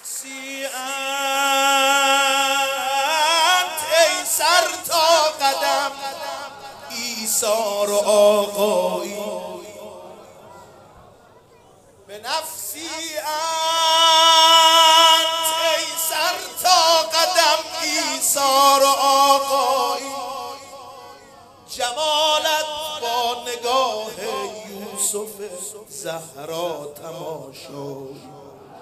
سیانت ای سر تا قدم ایثار و آقایی، به نفسی انت ای سر تا قدم ایثار و آقایی، جمالت با نگاه یوسف زهرا تماشایی،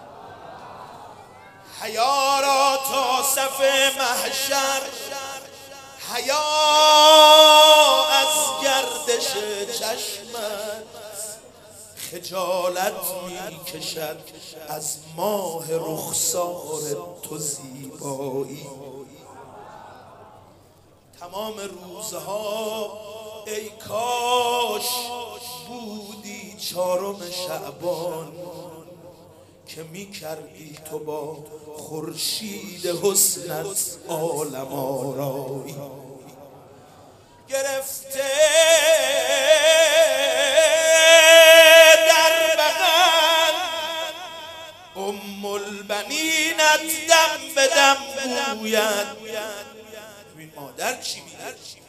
حیا را تا صف محشر، حیا از گردش چشمت، خجالت می کشد از ماه رخسار تو زیبایی. تمام روزها ای کاش بودی 4 شعبان که می کردی تو با خورشید حسنت عالم آرایی. گرفته در بغل ام البنینت دم به دم گوید، ببین مادر چی میگه،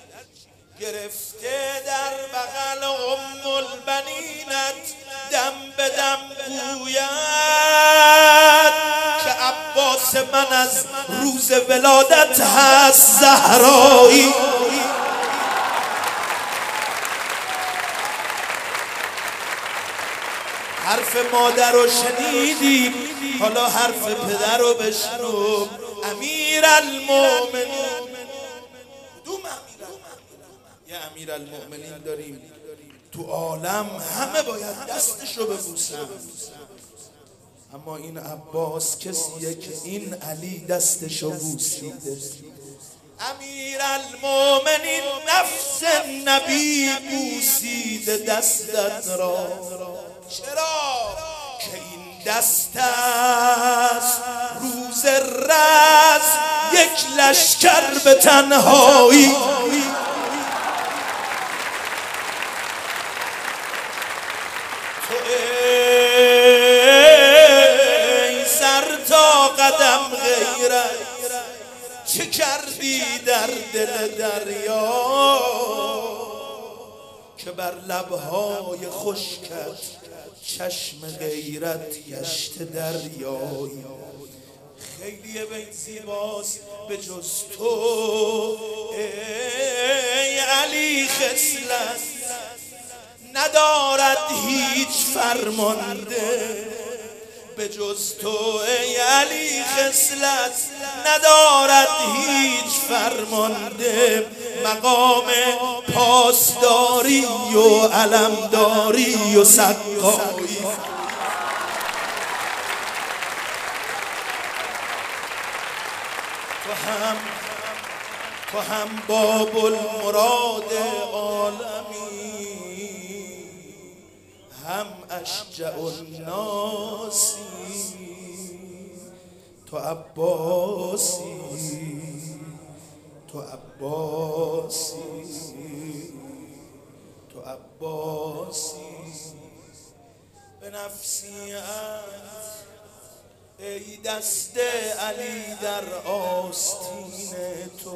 گرفته در بغل ام البنینت دم به دم گوید که عباس من از روز ولادت هست زهرایی. حرف مادر رو شنیدی، حالا حرف پدر رو بشنو. امیرالمومنین، یه امیرالمومنین داریم تو عالم همه باید دستشو ببوسن، اما این عباس کسیه که این علی دستشو بوسیده. امیرالمومنین نفس نبی بوسیده دستت را، چرا؟ که این دست است روز رز یک لشکر به تنهایی. تو ای سر تا قدم غیرت چه کردی در دل دریا که بر لبهای خشکت چشم غیرت گشت دریایی. خیلی بیت زیباست به جز تو ای علی خصلت ندارد هیچ فرمانده، به جز تو ای علی خصلت ندارد هیچ فرمانده، مقام پاسداری و علمداری و سقایی. تو هم باب المراد عالمی، هم اشجع الناسی، تو عباسی، تو عباسی، تو عباسی. به نفسی انت ای دست علی در آستین تو.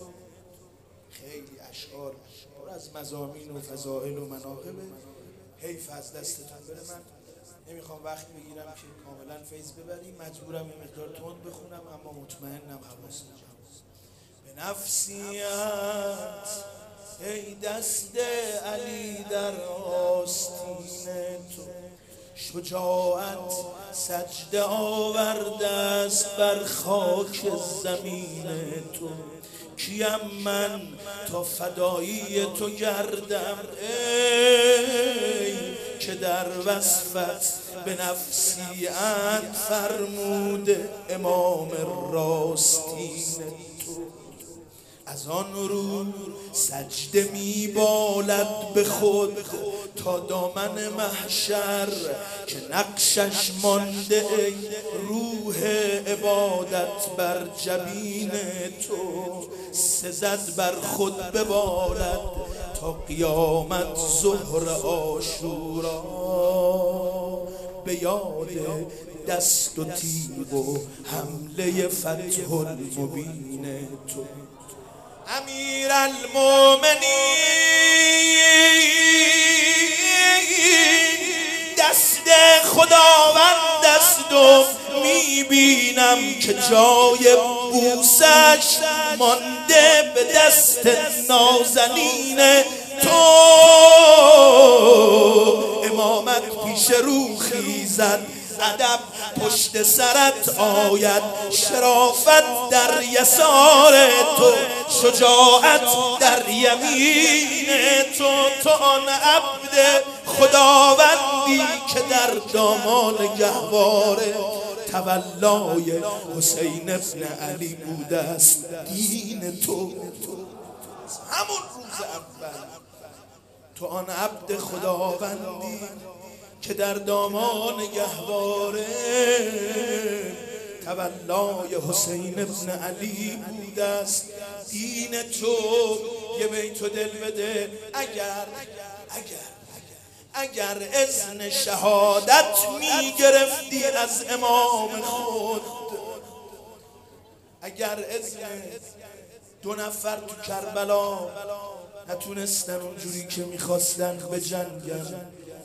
خیلی اشعار پر از مضامین و فضائل و مناقبه، حیف از دستتون بره. من نمیخوام وقت بگیرم که کاملا فیض ببریم، مجبورم یه مقدار تند بخونم، اما مطمئنم حواستون جمع. به نفسی انت ای دست علی در آستین تو، شجاعت سجده آورده است بر خاک زمین تو. کیم من تا فدایی تو گردم ای که در وصفت به نفسی انت فرموده امام راستین تو. از آن رو سجده می بالد به خود تا دامن محشر که نقشش مانده ای روح عبادت بر جبین تو. سزد بر خود ببالد تا قیامت ظهر عاشورا، به یاد دست و تیغ و حمله فتح المبین تو. امیرالمومنین دست خداوند است و میبینم که جای بوسش مانده به دست نازنین تو. امامت پیش رو خیزد، ادب پشت سرت آید، شرافت در یسار تو، شجاعت در یمین تو. تو آن عبد خداوندی که در دامان گهواره تولای حسین ابن علی بوده است دین تو. همون روز اول تو آن عبد خداوندی که در دامان گهواره تولای حسین ابن علی بوده است دین تو. یه بیت دل بده. اگر اذن شهادت می گرفتی از امام خود، اگر اذن دو نفر تو کربلا نتونستن اونجوری که میخواستن به جنگن،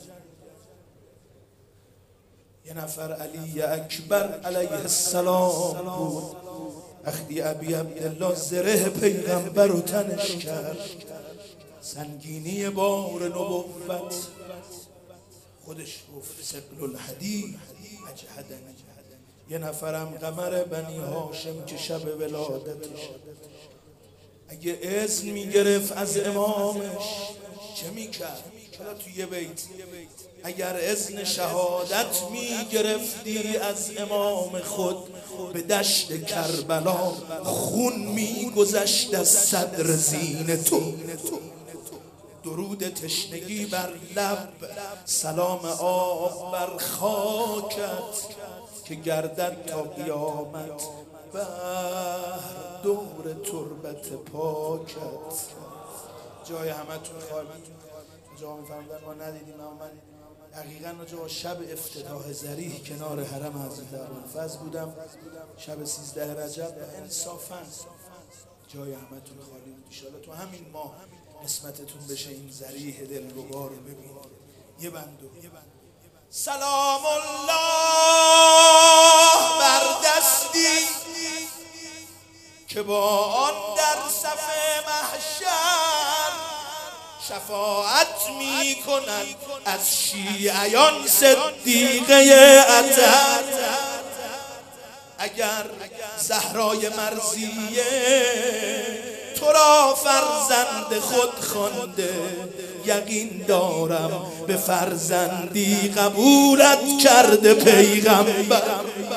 یه نفر علی اکبر علیه السلام بود، وقتی ابی عبدالله زره پیغمبر رو تنش کرد، سنگینی بار نبوت، خودش گفت ثقل الحدید اجهدنی. یه نفرم قمر بنی هاشم که شب ولادتش اگه اذن میگرفت از امامش چه میکرد؟ حالا تو یه بیت اگر اذن شهادت میگرفتی از امام خود، به دشت کربلا خون میگذشت از صدر زین تو. درود تشنگی بر لب، سلام آب بر خاکت، که گردد تا قیامت بر دور تربت پاکت. جای همتون خالی، جا میفهمدن ما ندیدیم، اما من دقیقا جا شب افتتاح ذریح کنار حرم حضرت ابوالفضل بودم، شب 13 رجب، و انصافا جای همتون خالی بود. انشاءالله تو همین ماه قسمتتون بشه این ذریح دلربا رو ببینید. یه بندو سلام الله بر دستی که با آن در صف محشر شفاعت می کند از شیعیان صدیقه اطهر. اگر زهرای مرضیه تو را فرزند خود خوانده، یقین دارم به فرزندی قبولت کرده پیغمبر.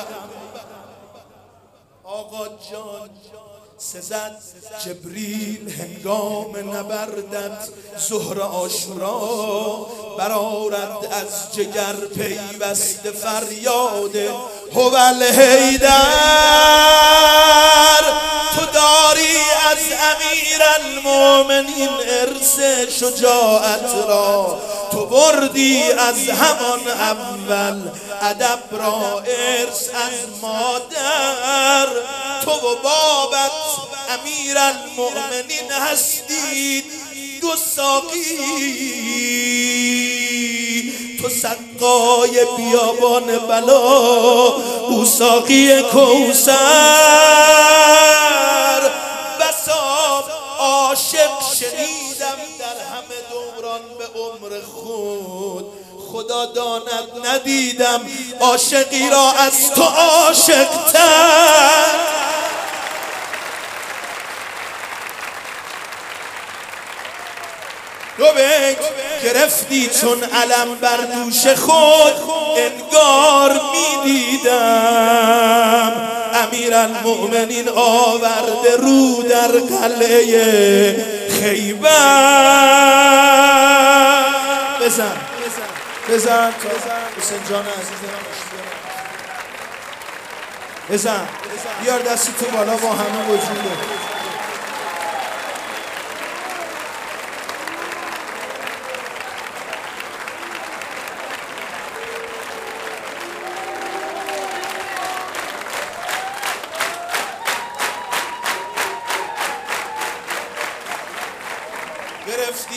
آقا جان سزد جبریل هنگام نبردت، ظهر عاشورا برآرد از جگر پیوسته فریاد هوال حیدر. تو داری از امیرالمومنین ارث شجاعت را، تو بردی از همان اول ادب را ارث از مادر. تو و بابت امیرالمومنین هستید دو ساقی، تو سقای بیابان بلا، او ساقی کوثر. بسا عاشق شنیدم در همه دوران به عمر خود، خدا داند ندیدم عاشقی را از تو عاشق تر. دو بیت گرفتی چون علم بر دوش خود، انگار میدیدم امیرالمومنین آورده رو در قلعه خیبر. بزن حسین جان عزیزم، بزن بیار دستی تو بالا با همه وجوده.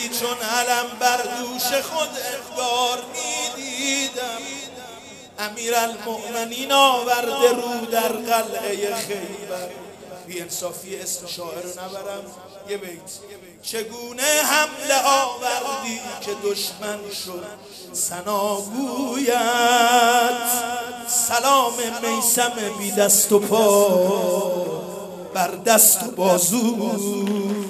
رنگی چون علم بر دوش خود انگار میدیدم. امیرالمؤمنین آورده رو در قلعه خیبر. بی انصافی اسم شاعر رو نبرم، یه بیت. چگونه حمله آوردی که دشمن شد ثنا گوید. سلام میثم بی دست و پا بر دست و بازو.